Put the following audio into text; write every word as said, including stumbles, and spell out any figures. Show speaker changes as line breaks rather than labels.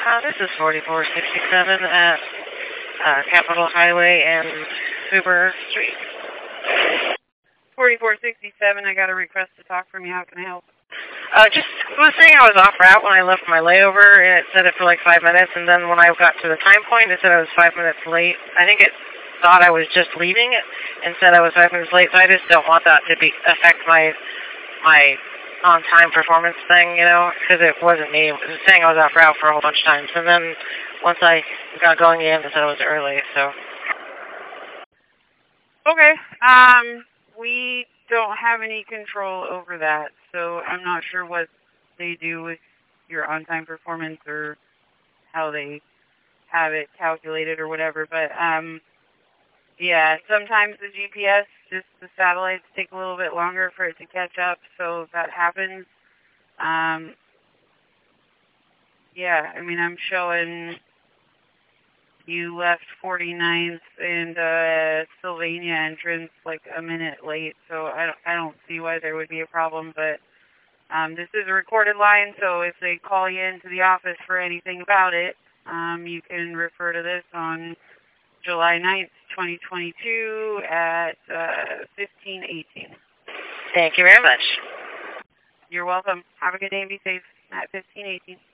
Uh, this is forty-four sixty-seven at uh, Capitol Highway and Hoover Street.
forty-four sixty-seven, I got a request to talk from you. How can I help?
Uh, just was saying I was off route when I left my layover, and it said it for like five minutes, and then when I got to the time point, it said I was five minutes late. I think it thought I was just leaving it and said I was five minutes late, so I just don't want that to be affect my my on-time performance thing, you know, because it wasn't me. It was saying I was off route for a whole bunch of times, and then once I got going again, it said I was early, so.
Okay, um, we don't have any control over that, so I'm not sure what they do with your on-time performance or how they have it calculated or whatever, but, um, yeah, sometimes the G P S, just the satellites take a little bit longer for it to catch up, so that happens. Um, yeah, I mean, I'm showing you left forty-ninth and uh, Sylvania entrance like a minute late, so I don't, I don't see why there would be a problem, but um, this is a recorded line, so if they call you into the office for anything about it, um, you can refer to this on July ninth, twenty twenty-two at uh, fifteen eighteen.
Thank you very much.
You're welcome. Have a good day and be safe at fifteen eighteen.